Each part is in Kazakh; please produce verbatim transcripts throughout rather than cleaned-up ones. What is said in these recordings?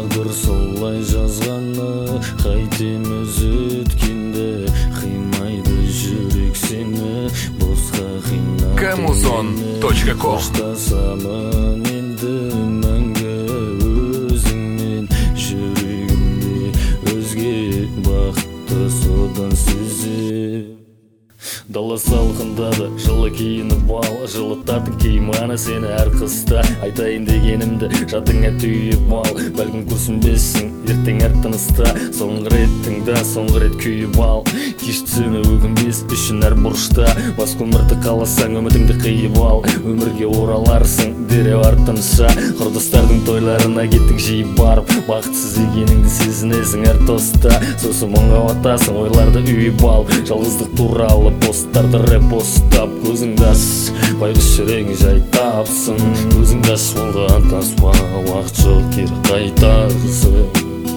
Тағдыр солай жазғаны, қайтеміз өткенде, қимайды жүрек сені, босқа қинап камузон точка ком. Қоштасамын енді мәңгі өзіңмен, жүрегімде өзге бақытты содан сезем. Дала салқындады, жылы киініп ал, жылытатын киімғана сені әр қыста. Айтайын дегенімді жадыңа түйіп ал, бәлкім күрсінбессің ертең әр тыныста. Соңғы рет тыңда, соңғы рет күйіп ал, кеш түсіме өкінбес үшін әр бұрышта. Басқа өмірді қаласаң үмітіңді қиып ал, өмірге ораларсың дереу артынша. Құрдастардың тойларына кеттің жиып барып, бақытсыз екеніңді сезінесің әр тоста. Сосын мұңға батасың, ойларды үйіп ал, жалғыздық туралы посттарды репостап. Көзіңді аш, байғұс жүрегің жай тапсын, көзіңді аш, болған таспа, уақыт жоқ кері қайтарсың.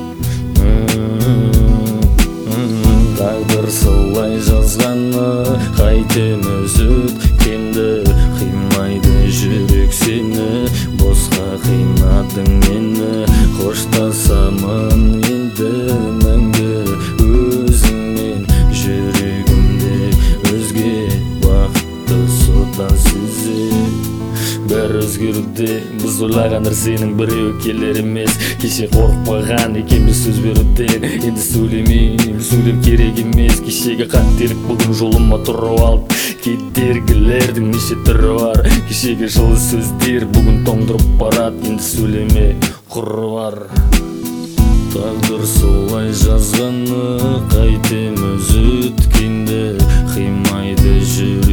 Тағдыр солай жазғаны, қайтеміз өткенді, қимайды жүрек сені, босқа қинадың мені. Қоштасамын енді мәңгі өзіңмен, жүрегімде өзге бақытты содан сезем. Бәрі өзгеруде, біз ойлаған нәрсенің біреуі келер емес. Кеше қорықпаған екенбіз сөз беруден, енді сөйлемеймін, сөйлем керек емес. Кешегі қателік бүгін жолыма тұрып алып, кедергілердің неше түрі бар. Кешегі жылы сөздер бүгін тоңдырып барады, енді сөйлеме құры бар. Тағдыр солай жазғаны, қайтеміз өткенде, қимайды жүрек